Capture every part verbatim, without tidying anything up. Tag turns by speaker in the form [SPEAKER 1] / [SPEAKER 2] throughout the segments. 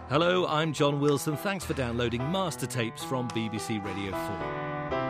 [SPEAKER 1] Hello, I'm John Wilson. Thanks for downloading Master Tapes from B B C Radio four.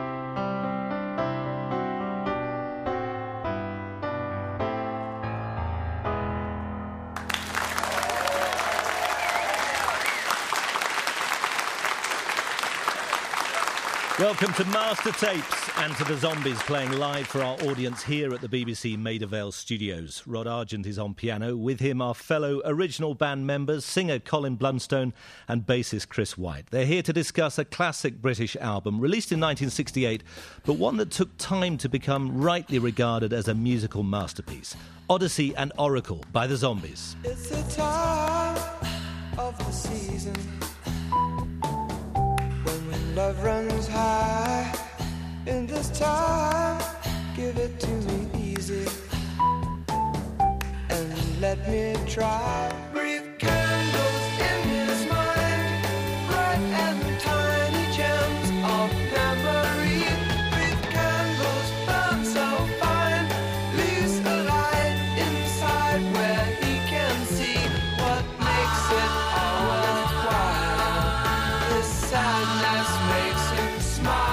[SPEAKER 1] Welcome to Master Tapes and to the Zombies, playing live for our audience here at the B B C Maida Vale studios. Rod Argent is on piano. With him, our fellow original band members, singer Colin Blunstone and bassist Chris White. They're here to discuss a classic British album released in nineteen sixty-eight, but one that took time to become rightly regarded as a musical masterpiece. Odyssey and Oracle by the Zombies.
[SPEAKER 2] It's the time of the season when love runs high. In this time, give it to me easy and let me try. Breathe candles in his mind, bright and tiny gems of memory. Breathe candles burn so fine, leaves a light inside where he can see what makes it all worthwhile. His sadness makes him smile.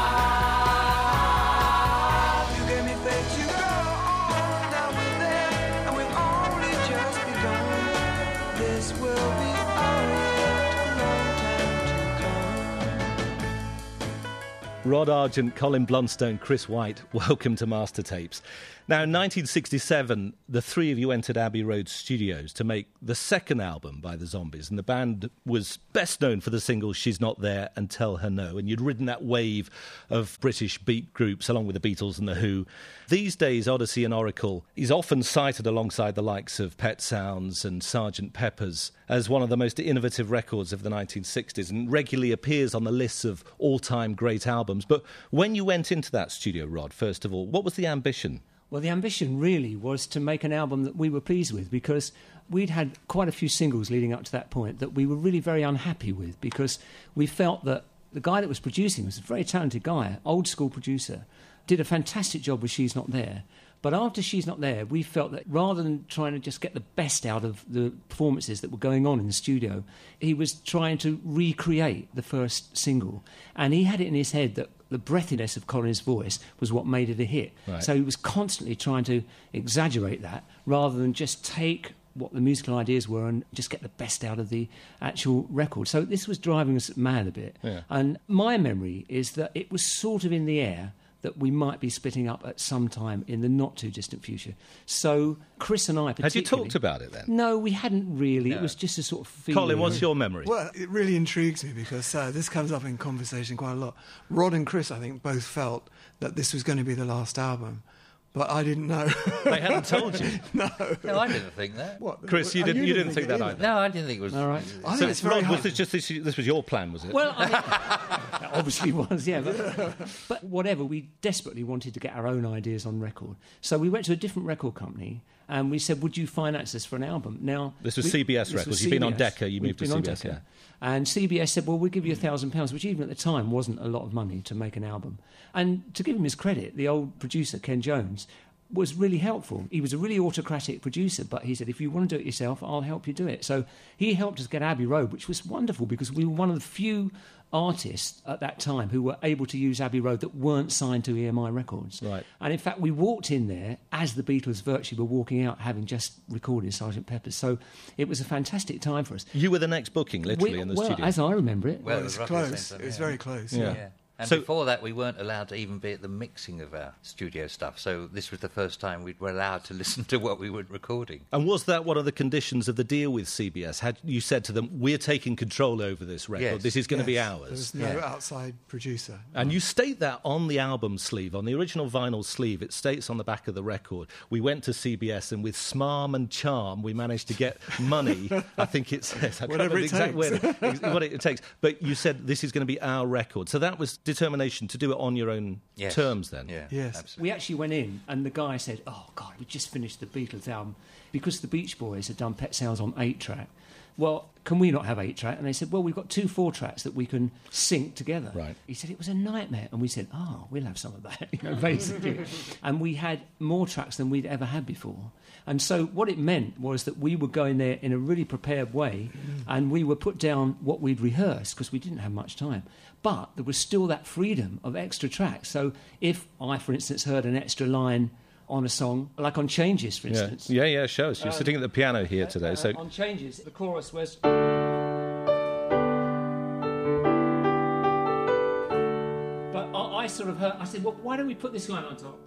[SPEAKER 1] Rod Argent, Colin Blunstone, Chris White, welcome to Master Tapes. Now, in nineteen sixty-seven, the three of you entered Abbey Road Studios to make the second album by the Zombies, and the band was best known for the singles She's Not There and Tell Her No, and you'd ridden that wave of British beat groups along with the Beatles and the Who. These days, Odyssey and Oracle is often cited alongside the likes of Pet Sounds and Sergeant Pepper's as one of the most innovative records of the nineteen sixties, and regularly appears on the lists of all-time great albums. But when you went into that studio, Rod, first of all, what was the ambition?
[SPEAKER 3] Well, the ambition really was to make an album that we were pleased with, because we'd had quite a few singles leading up to that point that we were really very unhappy with, because we felt that the guy that was producing was a very talented guy, old-school producer, did a fantastic job with She's Not There. But after She's Not There, we felt that rather than trying to just get the best out of the performances that were going on in the studio, he was trying to recreate the first single. And he had it in his head that the breathiness of Colin's voice was what made it a hit.
[SPEAKER 1] Right.
[SPEAKER 3] So he was constantly trying to exaggerate that rather than just take what the musical ideas were and just get the best out of the actual record. So this was driving us mad a bit.
[SPEAKER 1] Yeah.
[SPEAKER 3] And my memory is that it was sort of in the air that we might be splitting up at some time in the not-too-distant future. So Chris and I particularly...
[SPEAKER 1] Had you talked about it then?
[SPEAKER 3] No, we hadn't really.
[SPEAKER 1] No.
[SPEAKER 3] It was just a sort of feeling.
[SPEAKER 1] Colin, what's your memory?
[SPEAKER 4] Well, it really intrigues me because uh, this comes up in conversation quite a lot. Rod and Chris, I think, both felt that this was going to be the last album. But I didn't know.
[SPEAKER 1] They hadn't told you?
[SPEAKER 4] No.
[SPEAKER 5] No, I didn't think that.
[SPEAKER 4] What?
[SPEAKER 1] Chris, you,
[SPEAKER 4] Oh,
[SPEAKER 1] didn't, you didn't think, think that either?
[SPEAKER 5] No, I didn't think it was...
[SPEAKER 3] All right.
[SPEAKER 4] I
[SPEAKER 1] So
[SPEAKER 4] think it's very
[SPEAKER 1] Rod, was
[SPEAKER 4] hard.
[SPEAKER 1] this just this, this was your plan, was it?
[SPEAKER 3] Well, I mean, that obviously was, yeah. But, but whatever, we desperately wanted to get our own ideas on record. So we went to a different record company and we said, would you finance us for an album? Now,
[SPEAKER 1] This was
[SPEAKER 3] we,
[SPEAKER 1] C B S
[SPEAKER 3] this was
[SPEAKER 1] Records. You've been on
[SPEAKER 3] C B S.
[SPEAKER 1] Decca, you
[SPEAKER 3] We've
[SPEAKER 1] moved to
[SPEAKER 3] been on
[SPEAKER 1] C B S,
[SPEAKER 3] Decca.
[SPEAKER 1] yeah.
[SPEAKER 3] And C B S said, well, we'll give you a thousand pounds, which even at the time wasn't a lot of money to make an album. And to give him his credit, the old producer, Ken Jones, was really helpful. He was a really autocratic producer, but he said, if you want to do it yourself, I'll help you do it. So he helped us get Abbey Road, which was wonderful because we were one of the few artists at that time who were able to use Abbey Road that weren't signed to E M I Records.
[SPEAKER 1] Right.
[SPEAKER 3] And in fact, we walked in there as the Beatles virtually were walking out, having just recorded Sergeant Pepper's. So it was a fantastic time for us.
[SPEAKER 1] You were the next booking, literally,
[SPEAKER 3] We-
[SPEAKER 1] in the
[SPEAKER 3] well,
[SPEAKER 1] studio.
[SPEAKER 3] as I remember it.
[SPEAKER 5] Well,
[SPEAKER 4] Well,
[SPEAKER 5] it
[SPEAKER 4] it's
[SPEAKER 5] was roughly the
[SPEAKER 4] close.
[SPEAKER 5] same time,
[SPEAKER 4] It's
[SPEAKER 5] yeah.
[SPEAKER 4] very close.
[SPEAKER 1] Yeah.
[SPEAKER 5] Yeah. And
[SPEAKER 1] So-
[SPEAKER 5] before that, we weren't allowed to even be at the mixing of our studio stuff. So this was the first time we were allowed to listen to what we were recording.
[SPEAKER 1] And was that one of the conditions of the deal with C B S? Had you said to them, we're taking control over this record,
[SPEAKER 5] Yes.
[SPEAKER 1] this is going to be
[SPEAKER 4] Yes,
[SPEAKER 1] ours?
[SPEAKER 4] There was no
[SPEAKER 5] Yeah.
[SPEAKER 4] outside producer.
[SPEAKER 1] And you state that on the album sleeve, on the original vinyl sleeve, it states on the back of the record, we went to C B S and with smarm and charm we managed to get money. I think it says, I can't
[SPEAKER 4] Whatever
[SPEAKER 1] remember the
[SPEAKER 4] it
[SPEAKER 1] exact
[SPEAKER 4] takes.
[SPEAKER 1] word, ex- what it takes. But you said this is going to be our record. So that was determination to do it on your own
[SPEAKER 5] Yes.
[SPEAKER 1] terms then.
[SPEAKER 5] Yeah,
[SPEAKER 4] Yes.
[SPEAKER 5] absolutely.
[SPEAKER 3] We actually went in, and the guy said, "Oh God, we just finished the Beatles album because the Beach Boys had done Pet Sounds on eight track. Well, can we not have eight track?" And they said, "Well, we've got two four tracks that we can sync together."
[SPEAKER 1] Right.
[SPEAKER 3] He said it was a nightmare, and we said, "Oh, we'll have some of that," you know, basically. And we had more tracks than we'd ever had before. And so what it meant was that we were going there in a really prepared way, and we were put down what we'd rehearsed because we didn't have much time. But there was still that freedom of extra tracks. So if I, for instance, heard an extra line on a song, like on Changes, for
[SPEAKER 1] Yeah,
[SPEAKER 3] instance.
[SPEAKER 1] yeah, yeah, show us. You're
[SPEAKER 3] Um,
[SPEAKER 1] sitting at the piano here
[SPEAKER 3] Uh,
[SPEAKER 1] today,
[SPEAKER 3] uh,
[SPEAKER 1] so...
[SPEAKER 3] on Changes, the chorus was... But I, I sort of heard... I said, well, why don't we put this line on top?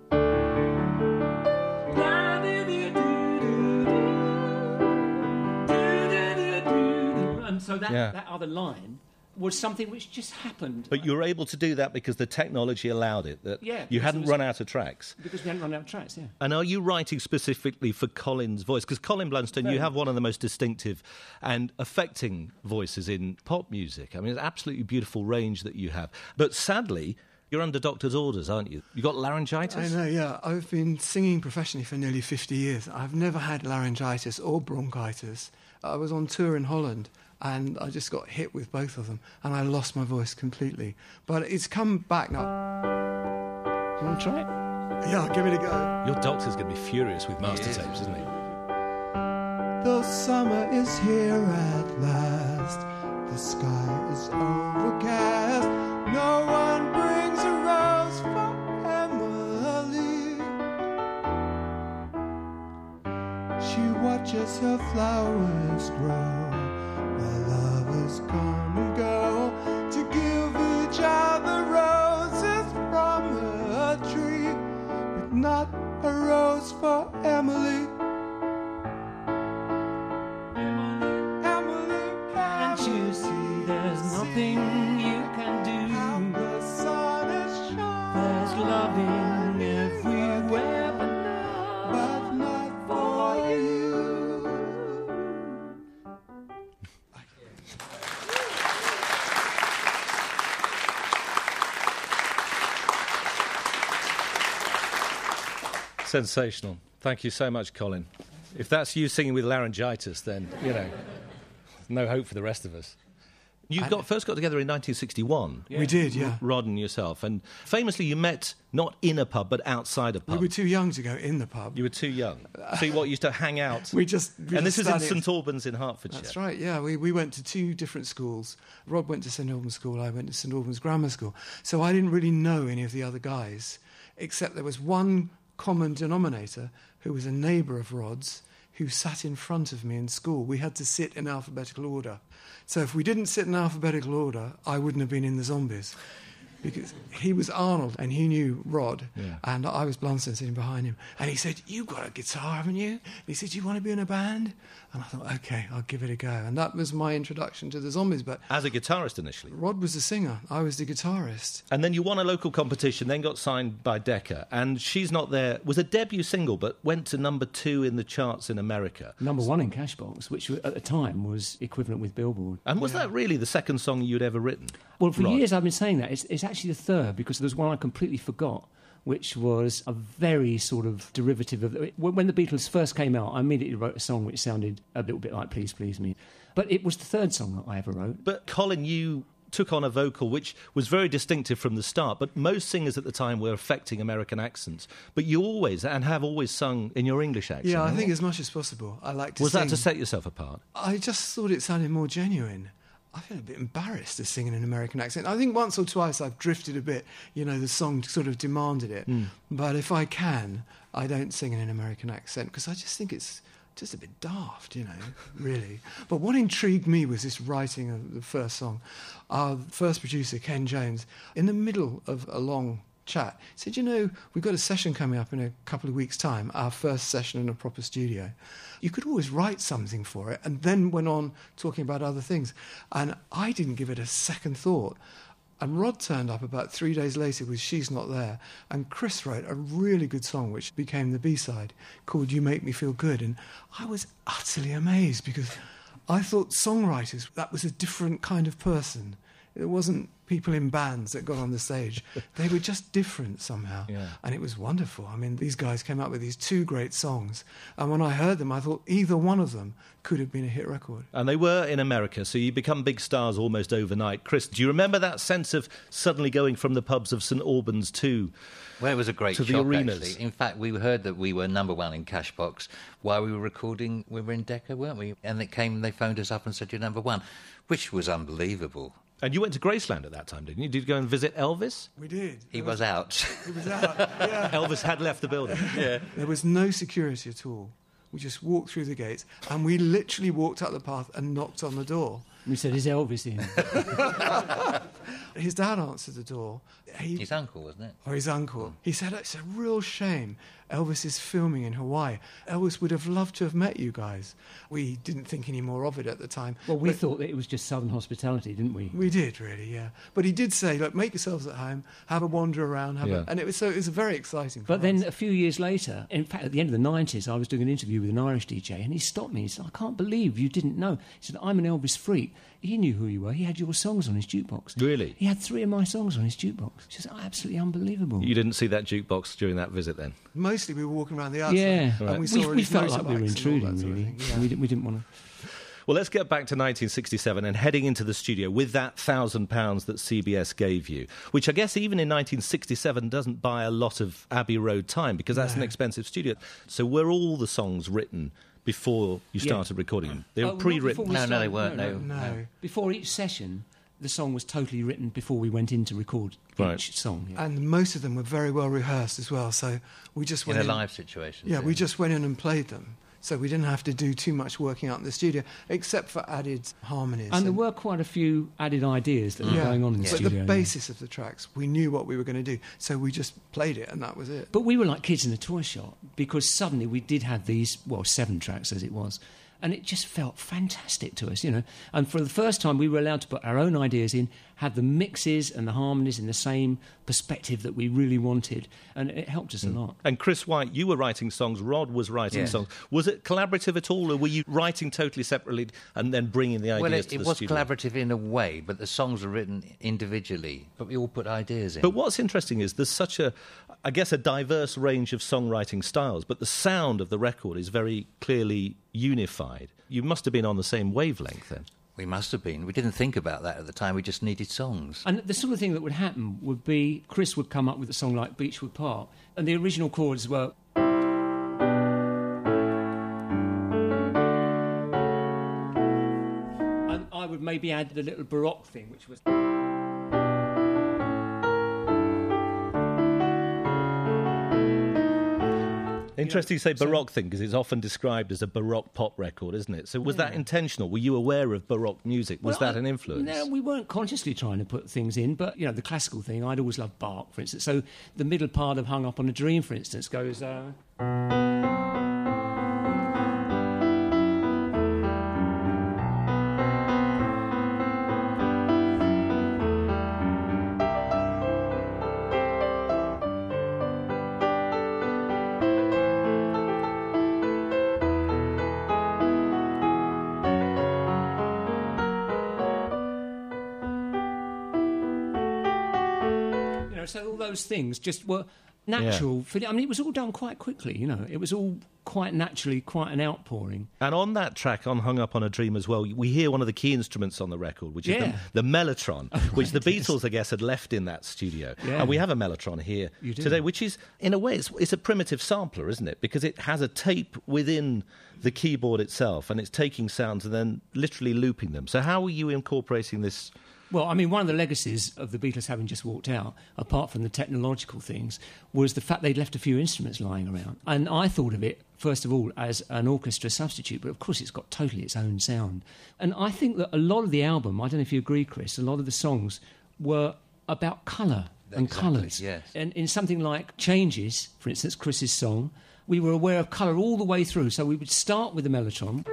[SPEAKER 3] And so that,
[SPEAKER 1] Yeah.
[SPEAKER 3] that other line was something which just happened.
[SPEAKER 1] But you were able to do that because the technology allowed it, that
[SPEAKER 3] Yeah,
[SPEAKER 1] you
[SPEAKER 3] because
[SPEAKER 1] hadn't
[SPEAKER 3] it was-
[SPEAKER 1] run out of tracks.
[SPEAKER 3] Because we hadn't run out of tracks, yeah.
[SPEAKER 1] And are you writing specifically for Colin's voice? Because Colin Blunstone, you have one of the most distinctive and affecting voices in pop music. I mean, it's an absolutely beautiful range that you have. But sadly, you're under doctor's orders, aren't you? You got laryngitis?
[SPEAKER 4] I know, yeah. I've been singing professionally for nearly fifty years. I've never had laryngitis or bronchitis. I was on tour in Holland and I just got hit with both of them and I lost my voice completely. But it's come back now.
[SPEAKER 3] You want to try it?
[SPEAKER 4] Yeah, give it a go.
[SPEAKER 1] Your doctor's going to be furious with master
[SPEAKER 5] is.
[SPEAKER 1] tapes, isn't he?
[SPEAKER 2] The summer is here at last. The sky is overcast. No one brings a rose for Emily. She watches her flowers grow while lovers come and go to give each other roses from a tree, but not a rose for Emily. Emily,
[SPEAKER 3] Can't you see there's nothing you can do?
[SPEAKER 2] the sun is shining,
[SPEAKER 3] There's loving everywhere, but
[SPEAKER 2] but not for you.
[SPEAKER 1] Sensational. Thank you so much, Colin. If that's you singing with laryngitis, then, you know, no hope for the rest of us. You got first got together in nineteen sixty-one.
[SPEAKER 4] We did, yeah.
[SPEAKER 1] Rod and yourself. And famously, you met not in a pub, but outside a
[SPEAKER 4] We
[SPEAKER 1] pub.
[SPEAKER 4] were too young to go in the pub.
[SPEAKER 1] You were too young. So you what, used to hang out?
[SPEAKER 4] We just... We
[SPEAKER 1] and this
[SPEAKER 4] just
[SPEAKER 1] is in
[SPEAKER 4] studied-
[SPEAKER 1] St Albans in Hertfordshire.
[SPEAKER 4] That's right, yeah. We, we went to two different schools. Rob went to St Albans School, I went to St Albans Grammar School. So I didn't really know any of the other guys, except there was one common denominator who was a neighbour of Rod's who sat in front of me in school. We had to sit in alphabetical order. So if we didn't sit in alphabetical order, I wouldn't have been in the Zombies. Because he was Arnold and he knew Rod,
[SPEAKER 1] Yeah.
[SPEAKER 4] and I was Blunstone sitting behind him. And he said, "You've got a guitar, haven't you?" And he said, "Do you want to be in a band?" And I thought, OK, I'll give it a go. And that was my introduction to the Zombies. But
[SPEAKER 1] As a guitarist initially.
[SPEAKER 4] Rod was the singer, I was the guitarist.
[SPEAKER 1] And then you won a local competition, then got signed by Decca. And She's Not There was a debut single, but went to number two in the charts in America.
[SPEAKER 3] Number one in Cashbox, which at the time was equivalent with Billboard.
[SPEAKER 1] And was that really the second song you'd ever written?
[SPEAKER 3] Well, for
[SPEAKER 1] Rod?
[SPEAKER 3] years I've been saying that. It's, it's actually the third, because there's one I completely forgot, which was a very sort of derivative of... When when the Beatles first came out, I immediately wrote a song which sounded a little bit like Please Please Me. But it was the third song that I ever wrote.
[SPEAKER 1] But Colin, you took on a vocal which was very distinctive from the start, but most singers at the time were affecting American accents. But you always, and have always, sung in your English accent.
[SPEAKER 4] Yeah, I
[SPEAKER 1] haven't
[SPEAKER 4] think
[SPEAKER 1] you?
[SPEAKER 4] as much as possible. I like to
[SPEAKER 1] Was
[SPEAKER 4] sing.
[SPEAKER 1] that to set yourself apart?
[SPEAKER 4] I just thought it sounded more genuine. I feel a bit embarrassed to sing in an American accent. I think once or twice I've drifted a bit. You know, the song sort of demanded it.
[SPEAKER 1] Hmm.
[SPEAKER 4] But if I can, I don't sing in an American accent because I just think it's just a bit daft, you know, really. But what intrigued me was this writing of the first song. Our first producer, Ken Jones, in the middle of a long chat, said, "You know, we've got a session coming up in a couple of weeks' time, our first session in a proper studio. You could always write something for it," and then went on talking about other things. And I didn't give it a second thought. And Rod turned up about three days later with She's Not There, and Chris wrote a really good song which became the B-side called You Make Me Feel Good. And I was utterly amazed because I thought songwriters, that was a different kind of person. It wasn't people in bands that got on the stage. They were just different somehow.
[SPEAKER 1] Yeah.
[SPEAKER 4] And it was wonderful. I mean, these guys came up with these two great songs. And when I heard them, I thought either one of them could have been a hit record.
[SPEAKER 1] And they were in America, so you become big stars almost overnight. Chris, do you remember that sense of suddenly going from the pubs of St Albans to...
[SPEAKER 5] Well, it was a great
[SPEAKER 1] to the
[SPEAKER 5] shock,
[SPEAKER 1] arenas.
[SPEAKER 5] actually. In fact, we heard that we were number one in Cashbox while we were recording. We were in Decca, weren't we? And they came, they phoned us up and said, you're number one, which was unbelievable.
[SPEAKER 1] And you went to Graceland at that time, didn't you? Did you go and visit Elvis?
[SPEAKER 4] We did.
[SPEAKER 5] He
[SPEAKER 4] There
[SPEAKER 5] was out.
[SPEAKER 4] He was out. Yeah.
[SPEAKER 1] Elvis had left the building.
[SPEAKER 5] Yeah.
[SPEAKER 4] There was no security at all. We just walked through the gates, and we literally walked up the path and knocked on the door.
[SPEAKER 3] We said, is Elvis in?
[SPEAKER 4] His dad answered the door. He,
[SPEAKER 5] His uncle, wasn't it?
[SPEAKER 4] or his uncle. He said, it's a real shame Elvis is filming in Hawaii. Elvis would have loved to have met you guys. We didn't think any more of it at the time.
[SPEAKER 3] Well, we
[SPEAKER 4] but
[SPEAKER 3] thought that it was just Southern hospitality, didn't we?
[SPEAKER 4] we did, really, yeah. But he did say, look, make yourselves at home, have a wander around. Have
[SPEAKER 1] Yeah.
[SPEAKER 4] a, and it was, so it was very exciting for
[SPEAKER 3] But then
[SPEAKER 4] us.
[SPEAKER 3] a few years later, in fact, at the end of the nineties, I was doing an interview with an Irish D J, and he stopped me. He said, I can't believe you didn't know. He said, I'm an Elvis freak. He knew who you were. He had your songs on his jukebox.
[SPEAKER 1] Really?
[SPEAKER 3] He had three of my songs on his jukebox. Which is absolutely unbelievable.
[SPEAKER 1] You didn't see that jukebox during that visit then?
[SPEAKER 4] Mostly we were walking around the outside.
[SPEAKER 3] Yeah.
[SPEAKER 4] And
[SPEAKER 1] Right.
[SPEAKER 4] we saw
[SPEAKER 3] we,
[SPEAKER 4] all
[SPEAKER 3] we
[SPEAKER 4] these
[SPEAKER 3] felt like we were
[SPEAKER 4] motorbikes and all
[SPEAKER 3] intruding,
[SPEAKER 4] that sort of
[SPEAKER 3] really.
[SPEAKER 4] thing, yeah.
[SPEAKER 3] We, didn't, we didn't want to...
[SPEAKER 1] Well, let's get back to nineteen sixty-seven and heading into the studio with that one thousand pounds that C B S gave you, which I guess even in nineteen sixty-seven doesn't buy a lot of Abbey Road time because that's an
[SPEAKER 4] No.
[SPEAKER 1] expensive studio. So were all the songs written before you
[SPEAKER 3] Yeah.
[SPEAKER 1] started recording them? They were
[SPEAKER 3] Oh, not
[SPEAKER 1] pre-written?
[SPEAKER 3] before we
[SPEAKER 5] No, no, they
[SPEAKER 3] started.
[SPEAKER 5] weren't, no.
[SPEAKER 4] No.
[SPEAKER 3] Before each session, the song was totally written before we went in to record
[SPEAKER 1] Right.
[SPEAKER 3] each song. Yeah.
[SPEAKER 4] And most of them were very well rehearsed as well. So we just
[SPEAKER 5] In
[SPEAKER 4] went
[SPEAKER 5] a
[SPEAKER 4] in,
[SPEAKER 5] live situation.
[SPEAKER 4] Yeah, we just went in and played them. So we didn't have to do too much working out in the studio, except for added harmonies.
[SPEAKER 3] And there were quite a few added ideas that were
[SPEAKER 4] yeah,
[SPEAKER 3] going on in the
[SPEAKER 4] but
[SPEAKER 3] studio.
[SPEAKER 4] the
[SPEAKER 3] yeah.
[SPEAKER 4] basis of the tracks, we knew what we were going to do. So we just played it, and that was it.
[SPEAKER 3] But we were like kids in a toy shop because suddenly we did have these, well, seven tracks as it was. And it just felt fantastic to us, you know. And for the first time, we were allowed to put our own ideas in, had the mixes and the harmonies in the same perspective that we really wanted. And it helped us a lot.
[SPEAKER 1] And Chris White, you were writing songs, Rod was writing
[SPEAKER 5] Yes.
[SPEAKER 1] songs. Was it collaborative at all, or were you writing totally separately and then bringing the ideas
[SPEAKER 5] Well, it,
[SPEAKER 1] to
[SPEAKER 5] it
[SPEAKER 1] the
[SPEAKER 5] was
[SPEAKER 1] studio?
[SPEAKER 5] collaborative in a way, but the songs were written individually. But we all put ideas in.
[SPEAKER 1] But what's interesting is there's such a, I guess, a diverse range of songwriting styles, but the sound of the record is very clearly unified. You must have been on the same wavelength then.
[SPEAKER 5] We must have been. We didn't think about that at the time. We just needed songs.
[SPEAKER 3] And the sort of thing that would happen would be Chris would come up with a song like Beechwood Park, and the original chords were. And I would maybe add the little Baroque thing, which was.
[SPEAKER 1] Interesting you say Baroque thing, because it's often described as a Baroque pop record, isn't it? So was that intentional? Were you aware of Baroque music? Was
[SPEAKER 3] Well,
[SPEAKER 1] that
[SPEAKER 3] I-
[SPEAKER 1] an influence?
[SPEAKER 3] No, we weren't consciously trying to put things in, but, you know, the classical thing, I'd always loved Bach, for instance. So the middle part of Hung Up on a Dream, for instance, goes... Uh, You know, so all those things just were natural. For, I mean, it was all done quite quickly, you know. It was all quite naturally, quite an outpouring.
[SPEAKER 1] And on that track, on Hung Up on a Dream as well, we hear one of the key instruments on the record, which is
[SPEAKER 3] Yeah.
[SPEAKER 1] the, the mellotron, which the
[SPEAKER 3] right, yes.
[SPEAKER 1] Beatles, I guess, had left in that studio.
[SPEAKER 3] Yeah.
[SPEAKER 1] And we have a mellotron here
[SPEAKER 3] You do.
[SPEAKER 1] today, which is, in a way, it's, it's a primitive sampler, isn't it? Because it has a tape within the keyboard itself, and it's taking sounds and then literally looping them. So how are you incorporating this?
[SPEAKER 3] Well, I mean, one of the legacies of the Beatles having just walked out, apart from the technological things, was the fact they'd left a few instruments lying around. And I thought of it, first of all, as an orchestra substitute, but of course it's got totally its own sound. And I think that a lot of the album, I don't know if you agree, Chris, a lot of the songs were about colour and
[SPEAKER 5] Exactly,
[SPEAKER 3] colours.
[SPEAKER 5] yes.
[SPEAKER 3] And in something like Changes, for instance, Chris's song, we were aware of colour all the way through. So we would start with the mellotron.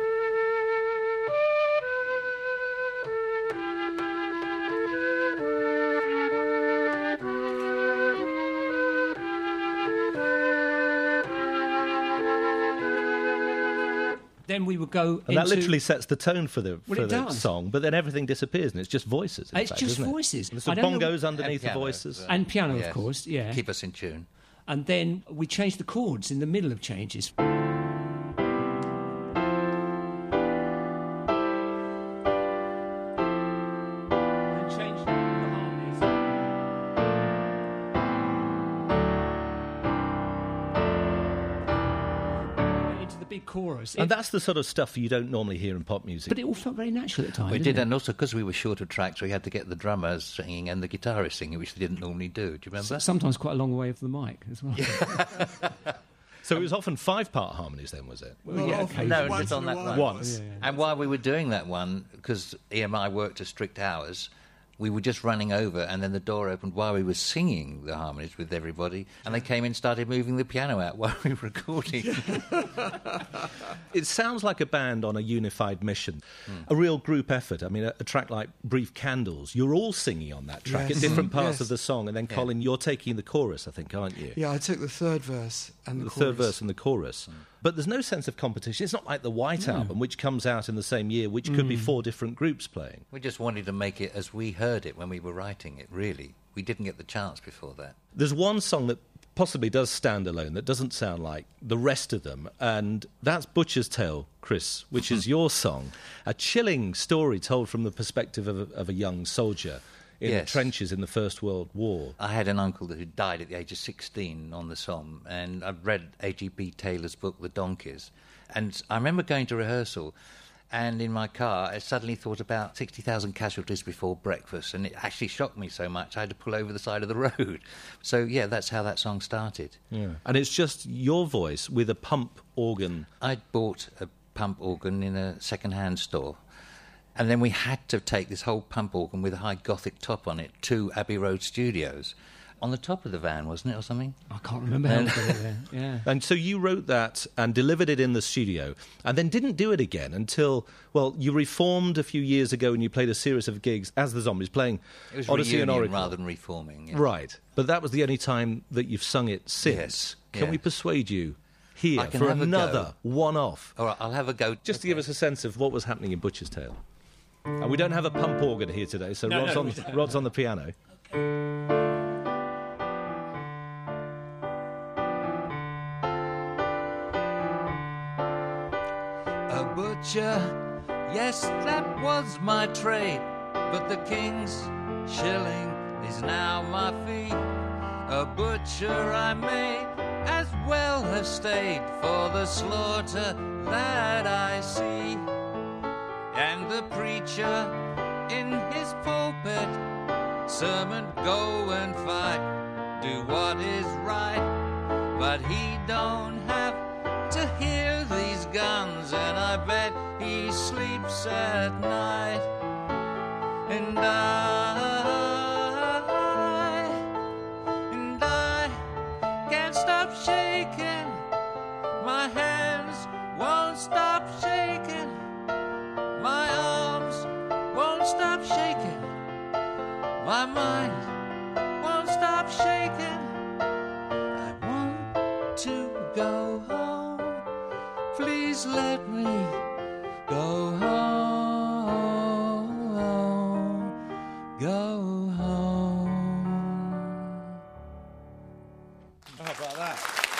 [SPEAKER 3] Then we would go
[SPEAKER 1] And
[SPEAKER 3] into...
[SPEAKER 1] that literally sets the tone for the,
[SPEAKER 3] Well,
[SPEAKER 1] for
[SPEAKER 3] it
[SPEAKER 1] the
[SPEAKER 3] does.
[SPEAKER 1] song, but then everything disappears and it's just voices. in
[SPEAKER 3] It's
[SPEAKER 1] fact,
[SPEAKER 3] just
[SPEAKER 1] isn't it?
[SPEAKER 3] voices.
[SPEAKER 1] And so
[SPEAKER 3] I don't know-
[SPEAKER 1] bongos underneath
[SPEAKER 5] And
[SPEAKER 1] the
[SPEAKER 5] piano
[SPEAKER 1] voices.
[SPEAKER 5] as well.
[SPEAKER 3] And piano,
[SPEAKER 5] Yes.
[SPEAKER 3] of course, yeah.
[SPEAKER 5] Keep us in tune.
[SPEAKER 3] And then we changed the chords in the middle of changes. And changed the harmonies. Into the big chorus.
[SPEAKER 1] And
[SPEAKER 3] It-
[SPEAKER 1] that's the sort of stuff you don't normally hear in pop music.
[SPEAKER 3] but it all felt very natural at the time.
[SPEAKER 5] We
[SPEAKER 3] didn't
[SPEAKER 5] did,
[SPEAKER 3] it?
[SPEAKER 5] and also because we were short of tracks, we had to get the drummers singing and the guitarist singing, which they didn't normally do. Do you remember?
[SPEAKER 3] Sometimes quite a long way from the mic as well.
[SPEAKER 1] So it was often five-part harmonies then, was it?
[SPEAKER 3] Well, yeah,
[SPEAKER 4] often.
[SPEAKER 3] occasionally.
[SPEAKER 5] No,
[SPEAKER 4] Once
[SPEAKER 5] just
[SPEAKER 4] in
[SPEAKER 5] on
[SPEAKER 4] a
[SPEAKER 5] that
[SPEAKER 4] while.
[SPEAKER 5] one.
[SPEAKER 1] Once.
[SPEAKER 3] Yeah, yeah.
[SPEAKER 5] And while we were doing that one, because E M I worked at strict hours, we were just running over, and then the door opened while we were singing the harmonies with everybody, and they came in and started moving the piano out while we were recording.
[SPEAKER 1] It sounds like a band on a unified mission, a real group effort. I mean, a, a track like Brief Candles, you're all singing on that track
[SPEAKER 4] Yes.
[SPEAKER 1] at different
[SPEAKER 4] Mhm.
[SPEAKER 1] parts
[SPEAKER 4] Yes.
[SPEAKER 1] of the song, and then, Colin, you're taking the chorus, I think, aren't you?
[SPEAKER 4] Yeah, I took the third verse and the,
[SPEAKER 1] The
[SPEAKER 4] chorus.
[SPEAKER 1] third verse and the chorus. But there's no sense of competition. It's not like the White Album, which comes out in the same year, which could be four different groups playing.
[SPEAKER 5] We just wanted to make it as we heard it when we were writing it, really. We didn't get the chance before that.
[SPEAKER 1] There's one song that possibly does stand alone that doesn't sound like the rest of them, and that's Butcher's Tale, Chris, which is your song. A chilling story told from the perspective of a, of a young soldier in
[SPEAKER 5] Yes.
[SPEAKER 1] the trenches in the First World War.
[SPEAKER 5] I had an uncle who died at the age of sixteen on the Somme, and I'd read A G P Taylor's book, The Donkeys. And I remember going to rehearsal, and in my car, I suddenly thought about sixty thousand casualties before breakfast, and it actually shocked me so much I had to pull over the side of the road. So, yeah, that's how that song started.
[SPEAKER 1] Yeah. And it's just your voice with a pump organ.
[SPEAKER 5] I'd bought a pump organ in a second-hand store, and then we had to take this whole pump organ with a high Gothic top on it to Abbey Road Studios. On the top of the van, wasn't it, or something?
[SPEAKER 3] I can't remember how we got it there. Yeah.
[SPEAKER 1] And so you wrote that and delivered it in the studio and then didn't do it again until, well, you reformed a few years ago and you played a series of gigs as the Zombies, playing
[SPEAKER 5] It was
[SPEAKER 1] Odyssey and
[SPEAKER 5] reunion
[SPEAKER 1] Oracle.
[SPEAKER 5] rather than reforming. Yeah.
[SPEAKER 1] Right. But that was the only time that you've sung it since.
[SPEAKER 5] Yes,
[SPEAKER 1] Can
[SPEAKER 5] yeah.
[SPEAKER 1] we persuade you here
[SPEAKER 5] I can
[SPEAKER 1] for
[SPEAKER 5] have a
[SPEAKER 1] another one-off?
[SPEAKER 5] All right, I'll have a go.
[SPEAKER 1] Just to give us a sense of what was happening in Butcher's Tale. And we don't have a pump organ here today, so
[SPEAKER 3] No,
[SPEAKER 1] Rod's,
[SPEAKER 3] no,
[SPEAKER 1] on,
[SPEAKER 3] we don't.
[SPEAKER 1] Rod's on the piano.
[SPEAKER 5] A butcher, yes, that was my trade. But the king's shilling is now my fee. A butcher I may as well have stayed for the slaughter that I see. And the preacher in his pulpit, sermon, go and fight, do what is right. But he don't have to hear these guns, and I bet he sleeps at night. And I, and I can't stop shaking, my hands won't stop shaking, my arms won't stop shaking, my mind won't stop shaking. I want to go home, please let me go home, go home.
[SPEAKER 1] How about that?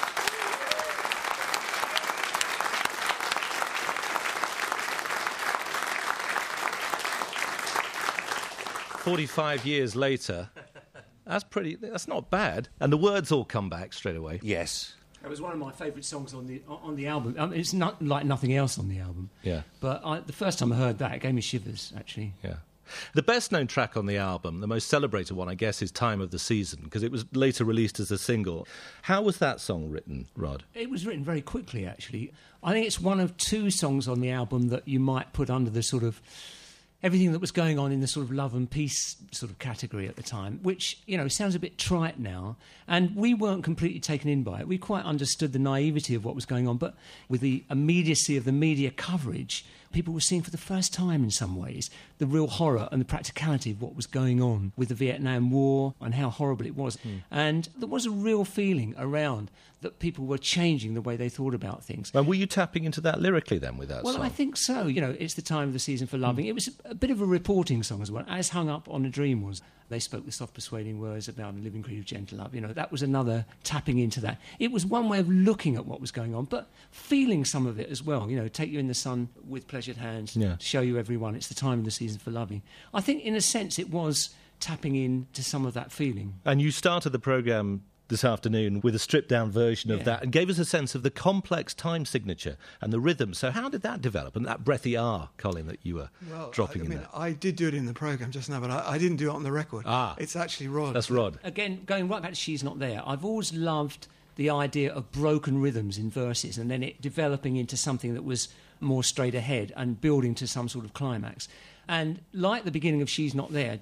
[SPEAKER 1] Forty-five years later, that's pretty. That's not bad. And the words all come back straight away.
[SPEAKER 5] Yes.
[SPEAKER 3] It was one of my favourite songs on the on the album. I mean, it's not like nothing else on the album.
[SPEAKER 1] Yeah.
[SPEAKER 3] But I, the first time I heard that, it gave me shivers, actually.
[SPEAKER 1] Yeah. The best-known track on the album, the most celebrated one, I guess, is "Time of the Season" because it was later released as a single. How was that song written, Rod?
[SPEAKER 3] It was written very quickly, actually. I think it's one of two songs on the album that you might put under the sort of everything that was going on in the sort of love and peace sort of category at the time, which, you know, sounds a bit trite now. And we weren't completely taken in by it. We quite understood the naivety of what was going on, but with the immediacy of the media coverage, people were seeing for the first time in some ways the real horror and the practicality of what was going on with the Vietnam War and how horrible it was. Mm. And there was a real feeling around that people were changing the way they thought about things.
[SPEAKER 1] And were you tapping into that lyrically then with that
[SPEAKER 3] well,
[SPEAKER 1] song?
[SPEAKER 3] Well, I think so. You know, it's the time of the season for loving. Mm. It was a bit of a reporting song as well, as Hung Up on a Dream was. They spoke the soft persuading words about a living creed of gentle love. You know, that was another tapping into that. It was one way of looking at what was going on, but feeling some of it as well. You know, take you in the sun with pleasured hands,
[SPEAKER 1] yeah.
[SPEAKER 3] show you everyone. It's the time of the season for loving. I think, in a sense, it was tapping into some of that feeling.
[SPEAKER 1] And you started the programme this afternoon with a stripped-down version of
[SPEAKER 3] yeah.
[SPEAKER 1] that and gave us a sense of the complex time signature and the rhythm. So how did that develop? And that breathy R, Colin, that you were
[SPEAKER 4] well,
[SPEAKER 1] dropping
[SPEAKER 4] I, I
[SPEAKER 1] in
[SPEAKER 4] mean,
[SPEAKER 1] there.
[SPEAKER 4] I did do it in the programme just now, but I, I didn't do it on the record.
[SPEAKER 1] Ah.
[SPEAKER 4] It's actually Rod.
[SPEAKER 1] That's Rod.
[SPEAKER 3] Again, going right back to She's Not There, I've always loved the idea of broken rhythms in verses and then it developing into something that was more straight ahead and building to some sort of climax. And like the beginning of She's Not There,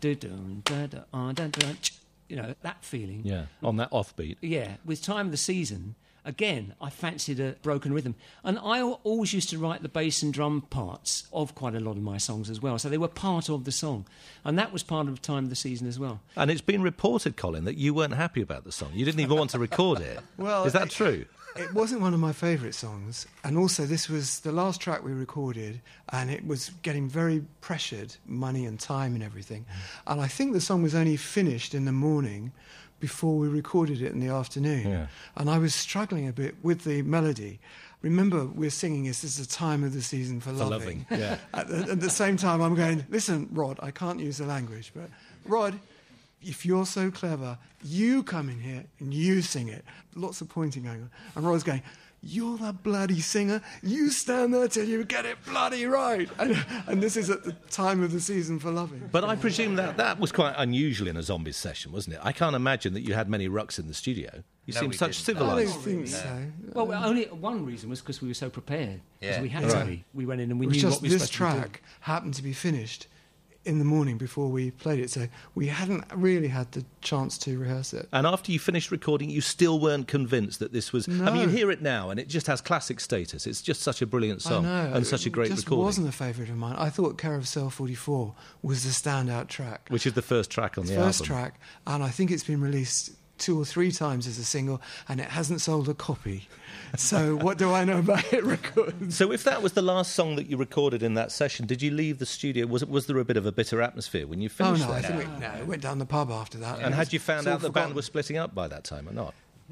[SPEAKER 3] you know, that feeling.
[SPEAKER 1] Yeah, on that offbeat.
[SPEAKER 3] Yeah, with Time of the Season, again, I fancied a broken rhythm. And I always used to write the bass and drum parts of quite a lot of my songs as well. So they were part of the song. And that was part of Time of the Season as well.
[SPEAKER 1] And it's been reported, Colin, that you weren't happy about the song. You didn't even want to record it.
[SPEAKER 4] Well,
[SPEAKER 1] is that
[SPEAKER 4] it,
[SPEAKER 1] true?
[SPEAKER 4] It wasn't one of my favourite songs. And also, this was the last track we recorded, and it was getting very pressured, money and time and everything. And I think the song was only finished in the morning before we recorded it in the afternoon.
[SPEAKER 1] Yeah.
[SPEAKER 4] And I was struggling a bit with the melody. Remember, we're singing this is the time of the season for,
[SPEAKER 1] For
[SPEAKER 4] loving.
[SPEAKER 1] loving, yeah.
[SPEAKER 4] At the, at the same time, I'm going, listen, Rod, I can't use the language, but Rod, if you're so clever, you come in here and you sing it. Lots of pointing going on. And Rod's going, you're the bloody singer. You stand there till you get it bloody right. And, and this is at the time of the season for loving.
[SPEAKER 1] But I presume that that was quite unusual in a Zombies session, wasn't it? I can't imagine that you had many rucks in the studio. You
[SPEAKER 5] No,
[SPEAKER 1] seem
[SPEAKER 5] we
[SPEAKER 1] such
[SPEAKER 5] didn't.
[SPEAKER 4] I
[SPEAKER 1] civilised.
[SPEAKER 4] don't think so.
[SPEAKER 3] Well, only one reason was because we were so prepared. Because
[SPEAKER 5] Yeah.
[SPEAKER 3] we had
[SPEAKER 1] Right.
[SPEAKER 3] to be. We went in and we
[SPEAKER 4] It was
[SPEAKER 3] knew
[SPEAKER 4] just
[SPEAKER 3] what we were
[SPEAKER 4] this
[SPEAKER 3] supposed to be doing.
[SPEAKER 4] track happened to be finished in the morning before we played it, so we hadn't really had the chance to rehearse it.
[SPEAKER 1] And after you finished recording, you still weren't convinced that this was... I mean,
[SPEAKER 4] No.
[SPEAKER 1] you hear it now, and it just has classic status. It's just such a brilliant song
[SPEAKER 4] I know.
[SPEAKER 1] and such a great
[SPEAKER 4] it just
[SPEAKER 1] recording.
[SPEAKER 4] wasn't a favourite of mine. I thought Carousel forty-four was the standout track.
[SPEAKER 1] Which is the first track on the
[SPEAKER 4] First
[SPEAKER 1] album.
[SPEAKER 4] track, and I think it's been released two or three times as a single, and it hasn't sold a copy. So what do I know about hit records?
[SPEAKER 1] So if that was the last song that you recorded in that session, did you leave the studio? Was it, was there a bit of a bitter atmosphere when you
[SPEAKER 4] Oh
[SPEAKER 1] finished
[SPEAKER 4] no, I
[SPEAKER 1] that?
[SPEAKER 4] think we, no, we went down the pub after that.
[SPEAKER 1] And had you found
[SPEAKER 4] It's all
[SPEAKER 1] out the band
[SPEAKER 4] forgotten.
[SPEAKER 1] was splitting up by that time or not?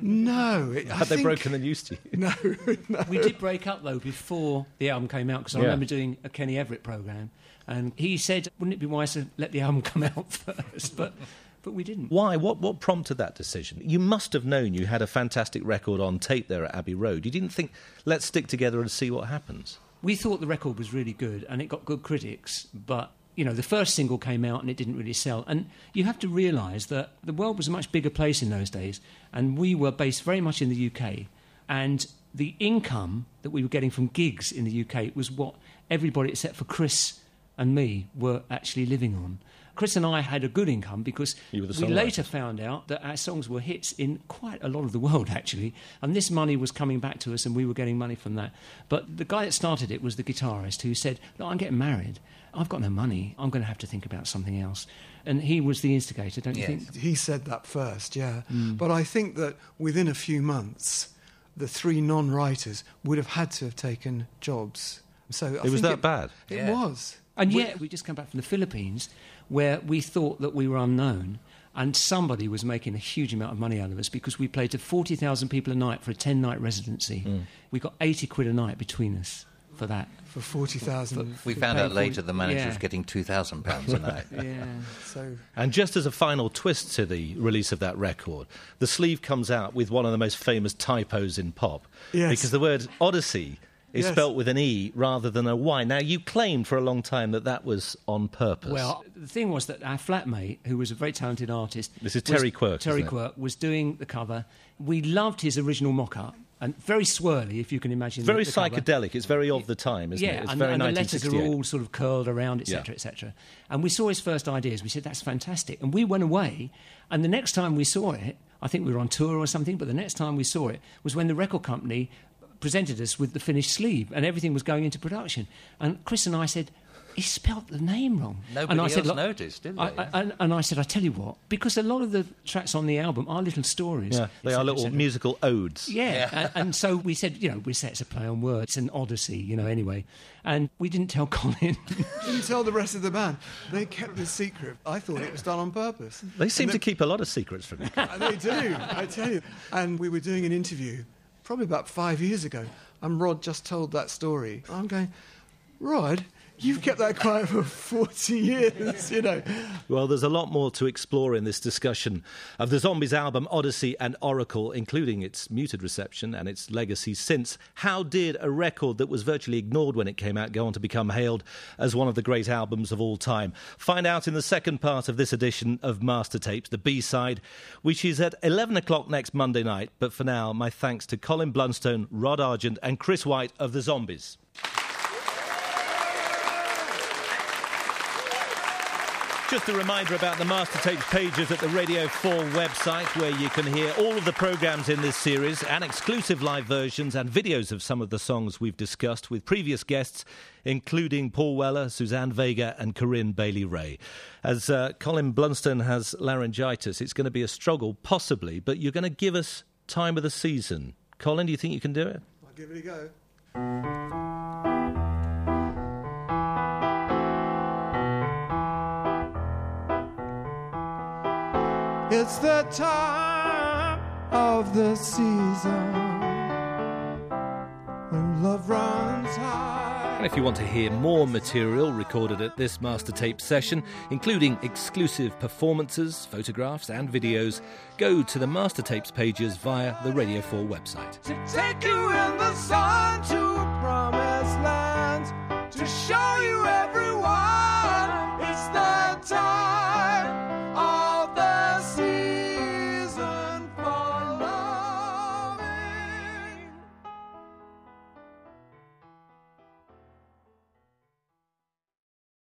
[SPEAKER 4] No, it, I
[SPEAKER 1] Had they
[SPEAKER 4] think-
[SPEAKER 1] broken the news to you?
[SPEAKER 4] No, no.
[SPEAKER 3] We did break up, though, before the album came out, because I
[SPEAKER 1] Yeah.
[SPEAKER 3] remember doing a Kenny Everett programme, and he said, wouldn't it be wise to let the album come out first? But but we didn't.
[SPEAKER 1] Why? What, what prompted that decision? You must have known you had a fantastic record on tape there at Abbey Road. You didn't think, let's stick together and see what happens?
[SPEAKER 3] We thought the record was really good, and it got good critics, but, you know, the first single came out and it didn't really sell. And you have to realise that the world was a much bigger place in those days, and we were based very much in the U K, and the income that we were getting from gigs in the U K was what everybody except for Chris and me were actually living on. Chris and I had a good income because
[SPEAKER 1] You were the
[SPEAKER 3] we
[SPEAKER 1] songwriters.
[SPEAKER 3] later found out that our songs were hits in quite a lot of the world, actually, and this money was coming back to us and we were getting money from that. But the guy that started it was the guitarist who said, look, I'm getting married, I've got no money, I'm going to have to think about something else. And he was the instigator, don't you
[SPEAKER 5] Yes.
[SPEAKER 3] think?
[SPEAKER 4] He said that first, yeah.
[SPEAKER 1] Mm.
[SPEAKER 4] But I think that within a few months, the three non-writers would have had to have taken jobs. So I
[SPEAKER 1] It was
[SPEAKER 4] think
[SPEAKER 1] that
[SPEAKER 4] it,
[SPEAKER 1] bad?
[SPEAKER 4] It
[SPEAKER 5] Yeah.
[SPEAKER 4] was.
[SPEAKER 3] And
[SPEAKER 4] We-
[SPEAKER 3] yet, we just come back from the Philippines, where we thought that we were unknown, and somebody was making a huge amount of money out of us because we played to forty thousand people a night for a ten-night residency.
[SPEAKER 1] Mm.
[SPEAKER 3] We got eighty quid a night between us for that.
[SPEAKER 4] for forty thousand.
[SPEAKER 5] We found
[SPEAKER 3] paid
[SPEAKER 5] out later
[SPEAKER 3] for-
[SPEAKER 5] the manager
[SPEAKER 3] yeah.
[SPEAKER 5] was getting two thousand pounds a night.
[SPEAKER 3] Yeah.
[SPEAKER 4] So
[SPEAKER 1] And just as a final twist to the release of that record, the sleeve comes out with one of the most famous typos in pop.
[SPEAKER 4] Yes.
[SPEAKER 1] Because the word Odyssey is
[SPEAKER 4] Yes.
[SPEAKER 1] spelt with an E rather than a Y. Now, you claimed for a long time that that was on purpose.
[SPEAKER 3] Well, the thing was that our flatmate, who was a very talented artist...
[SPEAKER 1] This is
[SPEAKER 3] was-
[SPEAKER 1] Terry Quirk,
[SPEAKER 3] Terry
[SPEAKER 1] isn't it?
[SPEAKER 3] Quirk was doing the cover. We loved his original mock-up, and very swirly, if you can imagine.
[SPEAKER 1] very
[SPEAKER 3] the, the cover.
[SPEAKER 1] psychedelic. It's very of the time, isn't
[SPEAKER 3] Yeah,
[SPEAKER 1] it? It's
[SPEAKER 3] and,
[SPEAKER 1] very
[SPEAKER 3] and the letters are
[SPEAKER 1] nineteen sixty-eight.
[SPEAKER 3] all sort of curled around, et cetera,
[SPEAKER 1] Yeah.
[SPEAKER 3] et cetera. And we saw his first ideas. We said, that's fantastic. And we went away, and the next time we saw it, I think we were on tour or something, but the next time we saw it was when the record company presented us with the finished sleeve, and everything was going into production. And Chris and I said, he spelt the name wrong.
[SPEAKER 5] Nobody
[SPEAKER 3] and I
[SPEAKER 5] else
[SPEAKER 3] said, "Look,"
[SPEAKER 5] noticed, did they?
[SPEAKER 3] I, I, and, and I said, I tell you what, because a lot of the tracks on the album are little stories.
[SPEAKER 1] Yeah, they
[SPEAKER 3] et
[SPEAKER 1] are
[SPEAKER 3] cetera,
[SPEAKER 1] little
[SPEAKER 3] et cetera.
[SPEAKER 1] musical odes.
[SPEAKER 3] Yeah,
[SPEAKER 5] Yeah.
[SPEAKER 3] and, and so we said, you know, we said it's a play on words, an odyssey, you know, anyway. And we didn't tell Colin.
[SPEAKER 4] Didn't tell the rest of the band. They kept the secret. I thought it was done on purpose.
[SPEAKER 1] They seem
[SPEAKER 4] And
[SPEAKER 1] to
[SPEAKER 4] they-
[SPEAKER 1] keep a lot of secrets from you.
[SPEAKER 4] And they do, I tell you. And we were doing an interview probably about five years ago, and Rod just told that story. I'm going, Rod, you've kept that quiet for forty years, you know.
[SPEAKER 1] Well, there's a lot more to explore in this discussion of the Zombies album Odyssey and Oracle, including its muted reception and its legacy since. How did a record that was virtually ignored when it came out go on to become hailed as one of the great albums of all time? Find out in the second part of this edition of Master Tapes, the B-side, which is at eleven o'clock next Monday night. But for now, my thanks to Colin Blunstone, Rod Argent and Chris White of the Zombies. Just a reminder about the Master Tapes pages at the Radio four website, where you can hear all of the programmes in this series and exclusive live versions and videos of some of the songs we've discussed with previous guests, including Paul Weller, Suzanne Vega and Corinne Bailey-Rae. As uh, Colin Blunstone has laryngitis, it's going to be a struggle, possibly, but you're going to give us Time of the Season. Colin, do you think you can do it?
[SPEAKER 4] I'll give it a go. It's the time of the season when love runs high.
[SPEAKER 1] And if you want to hear more material recorded at this Master Tape session, including exclusive performances, photographs and videos, go to the Master Tapes pages via the Radio four website.
[SPEAKER 2] To take you in the sun to a promised land, to show